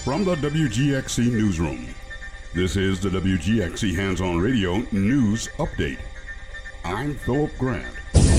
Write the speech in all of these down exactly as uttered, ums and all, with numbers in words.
From the W G X C Newsroom, this is the W G X C Hands-On Radio News Update. I'm Philip Grant.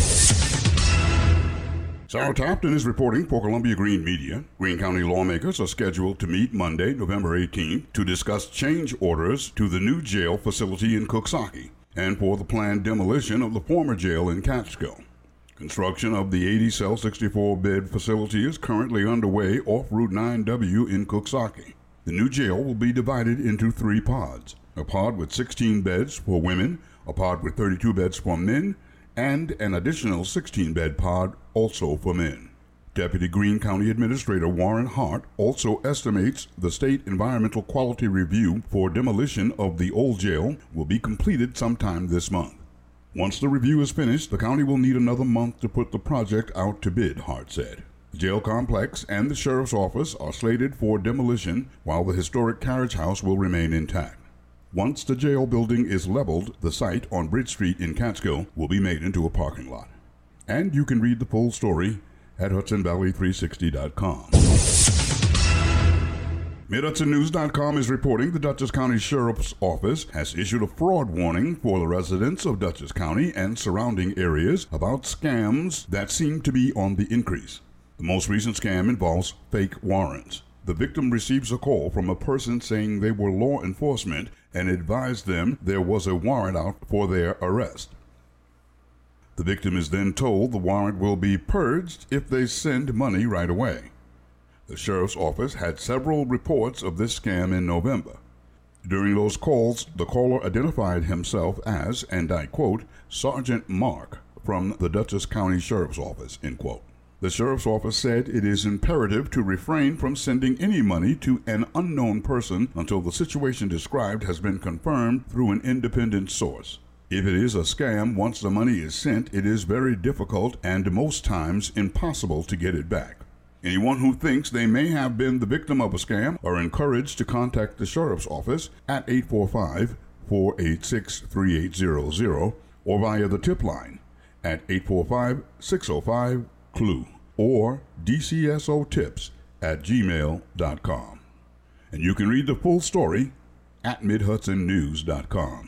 Sarah Topton is reporting for Columbia Green Media. Greene County lawmakers are scheduled to meet Monday, November eighteenth, to discuss change orders to the new jail facility in Coxsackie and for the planned demolition of the former jail in Catskill. Construction of the eighty-cell, sixty-four bed facility is currently underway off Route nine W in Coxsackie. The new jail will be divided into three pods, a pod with sixteen beds for women, a pod with thirty-two beds for men, and an additional sixteen bed pod also for men. Deputy Greene County Administrator Warren Hart also estimates the State Environmental Quality Review for demolition of the old jail will be completed sometime this month. Once the review is finished, the county will need another month to put the project out to bid, Hart said. The jail complex and the sheriff's office are slated for demolition, while the historic carriage house will remain intact. Once the jail building is leveled, the site on Bridge Street in Catskill will be made into a parking lot. And you can read the full story at Hudson Valley three sixty dot com. Mid Hudson News dot com is reporting the Dutchess County Sheriff's Office has issued a fraud warning for the residents of Dutchess County and surrounding areas about scams that seem to be on the increase. The most recent scam involves fake warrants. The victim receives a call from a person saying they were law enforcement and advised them there was a warrant out for their arrest. The victim is then told the warrant will be purged if they send money right away. The sheriff's office had several reports of this scam in November. During those calls, the caller identified himself as, and I quote, Sergeant Mark from the Dutchess County Sheriff's Office, end quote. The sheriff's office said it is imperative to refrain from sending any money to an unknown person until the situation described has been confirmed through an independent source. If it is a scam, once the money is sent, it is very difficult and most times impossible to get it back. Anyone who thinks they may have been the victim of a scam are encouraged to contact the sheriff's office at eight four five, four eight six, three eight zero zero or via the tip line at eight four five, six zero five, C L U or d c s o tips at gmail dot com. And you can read the full story at mid hudson news dot com.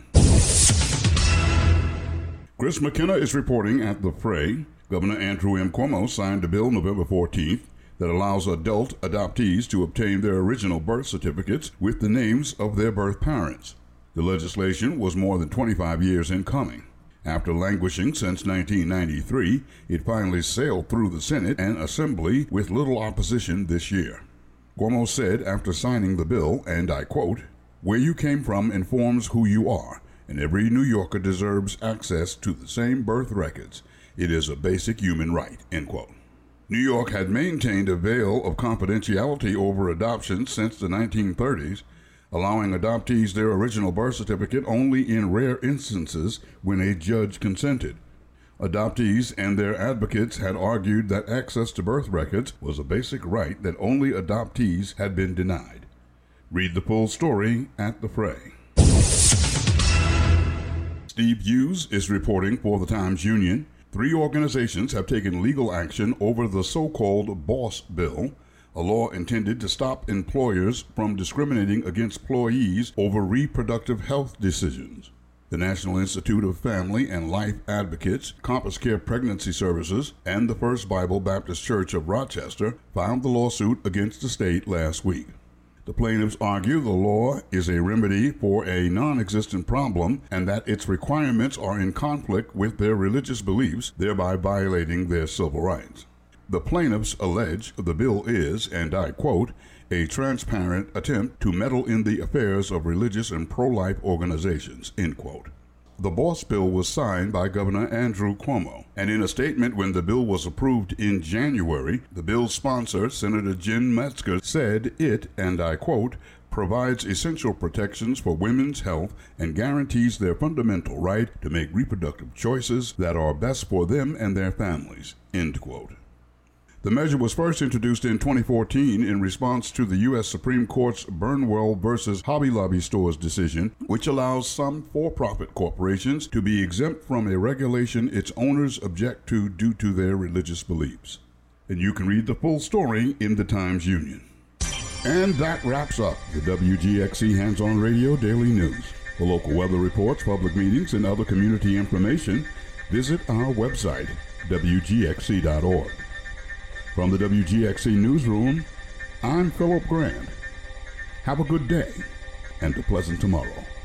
Chris McKenna is reporting at the Fray. Governor Andrew M. Cuomo signed a bill November fourteenth that allows adult adoptees to obtain their original birth certificates with the names of their birth parents. The legislation was more than twenty-five years in coming. After languishing since nineteen ninety-three, it finally sailed through the Senate and Assembly with little opposition this year. Cuomo said after signing the bill, and I quote, "Where you came from informs who you are, and every New Yorker deserves access to the same birth records. It is a basic human right," end quote. New York had maintained a veil of confidentiality over adoption since the nineteen thirties, allowing adoptees their original birth certificate only in rare instances when a judge consented. Adoptees and their advocates had argued that access to birth records was a basic right that only adoptees had been denied. Read the full story at the Fray. Steve Hughes is reporting for the Times-Union. Three organizations have taken legal action over the so-called BOSS Bill, a law intended to stop employers from discriminating against employees over reproductive health decisions. The National Institute of Family and Life Advocates, Compass Care Pregnancy Services, and the First Bible Baptist Church of Rochester filed the lawsuit against the state last week. The plaintiffs argue the law is a remedy for a non-existent problem and that its requirements are in conflict with their religious beliefs, thereby violating their civil rights. The plaintiffs allege the bill is, and I quote, a transparent attempt to meddle in the affairs of religious and pro-life organizations, end quote. The BOSS Bill was signed by Governor Andrew Cuomo, and in a statement when the bill was approved in January, the bill's sponsor, Senator Jen Metzger, said it, and I quote, provides essential protections for women's health and guarantees their fundamental right to make reproductive choices that are best for them and their families, end quote. The measure was first introduced in twenty fourteen in response to the U S Supreme Court's Burnwell versus Hobby Lobby stores decision, which allows some for-profit corporations to be exempt from a regulation its owners object to due to their religious beliefs. And you can read the full story in the Times-Union. And that wraps up the W G X C Hands-On Radio Daily News. For local weather reports, public meetings, and other community information, visit our website, W G X C dot org. From the W G X C Newsroom, I'm Philip Grant. Have a good day and a pleasant tomorrow.